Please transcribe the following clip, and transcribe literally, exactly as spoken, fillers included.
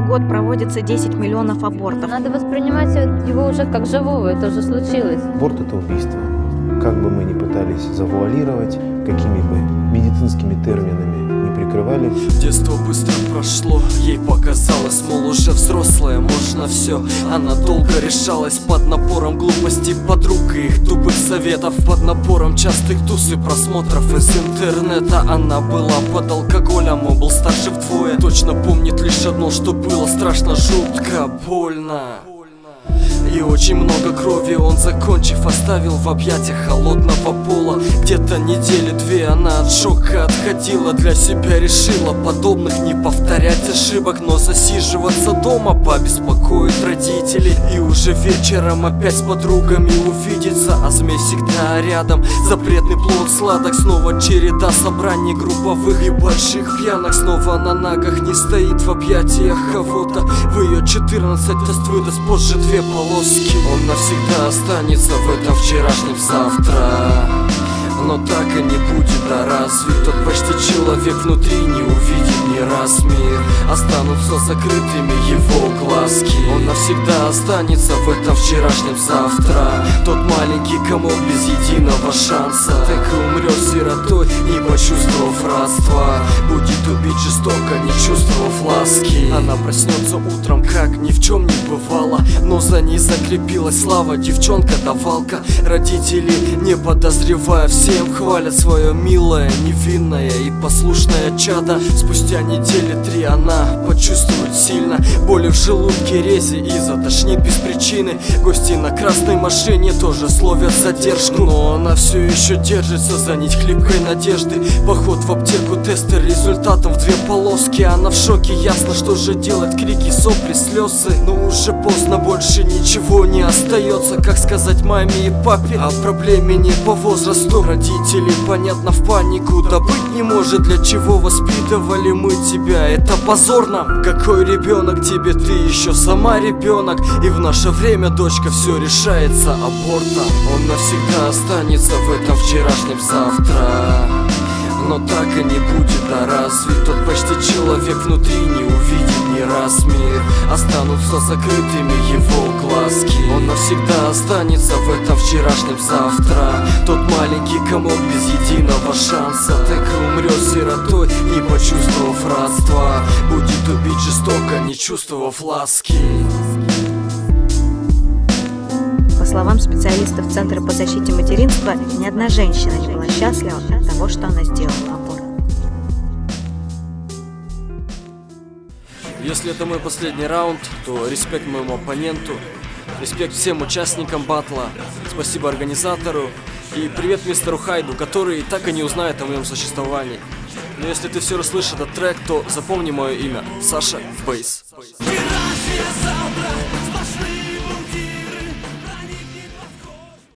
год проводится десять миллионов абортов. Надо воспринимать его уже как живого, это уже случилось. Аборт – это убийство. Как бы мы ни пытались завуалировать, какими бы медицинскими терминами не прикрывали. Детство быстро прошло, ей показалось, мол, уже взрослая, можно все. Она долго решалась под напором глупости подруг и их тупых советов, под напором частых туз и просмотров из интернета. Она была под алкоголем, он был старше вдвое. Точно помнит лишь одно, что было страшно, жутко, больно. И очень много крови он, закончив, оставил в объятиях холодного пола. Где-то недели две она от шока отходила. Для себя решила подобных не повторять ошибок, но засиживаться дома побеспокоит родителей. И уже вечером опять с подругами увидеться, а змей всегда рядом. Запретный плод сладок, снова череда собраний групповых и больших пьянок. Снова на ногах не стоит в объятиях кого-то. В ее четырнадцать тест выдаст позже две полоски. Он навсегда останется в этом вчерашнем завтра. Но так и не будет, а разве тот почти человек внутри не увидит ни раз мир? Останутся закрытыми его глазки. Он навсегда останется в этом вчерашнем завтра. Тот маленький комок без единого шанса так и умрет сиротой, не почувствовав родства. Будет убить жестоко, не чувствовав ласки. Она проснется утром, как ни в чем не бывало, но за ней закрепилась слава, девчонка-давалка. Родители, не подозревая, всем хвалят свое милое, невинное и послушное чадо. Спустя недели три она почувствует сильно боли в желудке, рези и затошнит без причины. Гости на красной машине тоже словят задержку, но она все еще держится за нить хлипкой надежды. Поход в аптеку, тесты результатом в две полоски. Она в шоке, ясно, что же делать, крики, сопли, слезы. Но уже поздно, больше ничего не остается. Как сказать маме и папе о проблеме не по возрасту? Родители, понятно, в панику, да быть не может. Для чего воспитывали мы тебя? Это позорно. Какой ребенок тебе, ты еще сама ребенок. И в наше время, дочка, все решается абортом. Он навсегда останется в этом вчерашнем завтра. Но так и не будет, а разве тот почти человек внутри не увидит ни раз мир? Останутся закрытыми его глазки. Он навсегда останется в этом вчерашнем завтра. Тот маленький комок без единого шанса так и умрет сиротой, не почувствовав родства. Будет убить жестоко, не чувствовав ласки. По словам специалистов Центра по защите материнства, ни одна женщина не была счастлива от того, что она сделала аборт. Если это мой последний раунд, то респект моему оппоненту, респект всем участникам батла, спасибо организатору и привет мистеру Хайду, который так и не узнает о моем существовании. Но если ты все расслышишь этот трек, то запомни мое имя — Саша Бейс. Вчерашнее завтра.